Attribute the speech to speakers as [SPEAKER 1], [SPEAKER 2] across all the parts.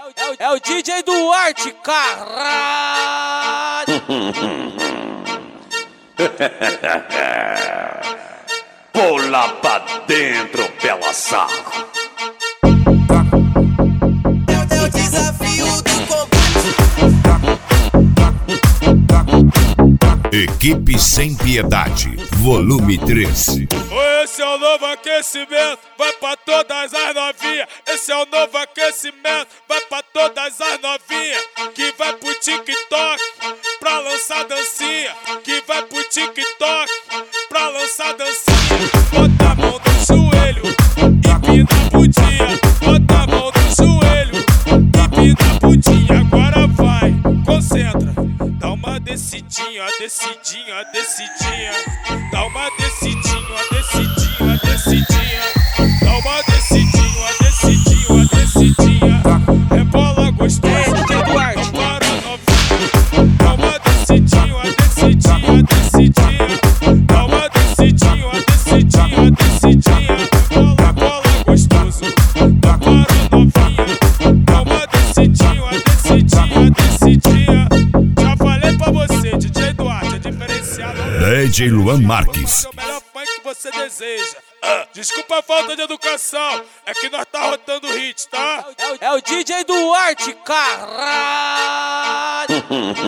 [SPEAKER 1] É o DJ Duarte, caralho!
[SPEAKER 2] Pula pra dentro, pela saco.
[SPEAKER 3] É o desafio do combate.
[SPEAKER 4] Equipe Sem Piedade, volume 13.
[SPEAKER 5] Esse é o novo aquecimento, vai pra todas as novinhas. Esse é o novo aquecimento, vai pra todas as novinhas. Que vai pro TikTok pra lançar dancinha. Que vai pro TikTok pra lançar dancinha. Bota a mão no joelho e pina a putinha. Bota a mão no joelho e pina a putinha. Agora vai, concentra. Dá uma descidinha, descidinha, descidinha. Dá uma descidinha, descidinha, descidinha. Dá uma descidinha, descidinha, descidinha. Rebola gostosa,
[SPEAKER 1] DJ Duarte.
[SPEAKER 5] não para novinha. Dá uma descidinha, descidinha, descidinha. Dá uma descidinha, descidinha, descidinha. Rebola gostoso, não para novinha. Dá uma descidinha, descidinha, descidinha. Já falei pra você, DJ Duarte, é diferenciado.
[SPEAKER 4] DJ Luan Marques.
[SPEAKER 5] É o melhor funk que você deseja. Desculpa a falta de educação, é que nós tá rotando hit, tá?
[SPEAKER 1] É o DJ Duarte, caralho!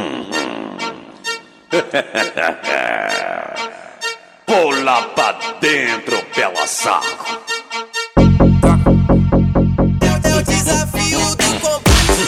[SPEAKER 2] Pula pra dentro, pela saco.
[SPEAKER 3] É o desafio do combate.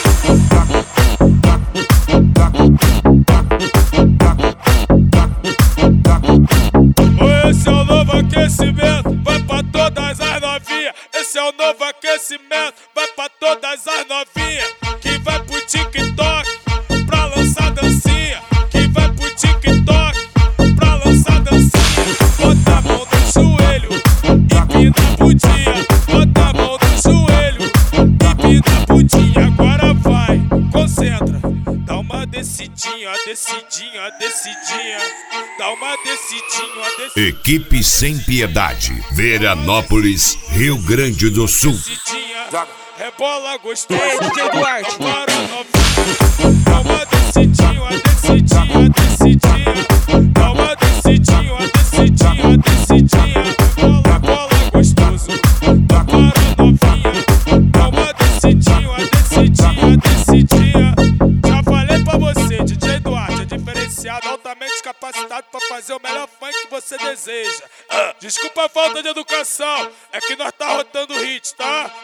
[SPEAKER 5] Esse é o novo aquecimento, vai pra todas as novinhas. Esse é o novo aquecimento, vai pra todas as novinhas. Que vai pro TikTok pra lançar dancinha. Que vai pro TikTok pra lançar dancinha. Bota a mão no joelho e pina a putinha. Bota a mão no joelho e pina a putinha. Agora vai, concentra. Dá uma descidinha, descidinha, descidinha. Dá uma descidinha, descidinha.
[SPEAKER 4] Equipe Sem Piedade, Veranópolis, Rio Grande do Sul.
[SPEAKER 5] Descidinha, rebola gostoso.
[SPEAKER 1] Ei, DJ Duarte.
[SPEAKER 5] Para novinha. Dá uma descidinha, descidinha, descidinha. Dá uma descidinha, descidinha, descidinha. Rebola gostoso. Para novinha. Dá uma descidinha, descidinha, descidinha. Já falei pra você, DJ Duarte, é diferenciado, altamente capacitado pra fazer o melhor funk que você deseja. Desculpa a falta de educação, é que nós tá rotando hit, tá?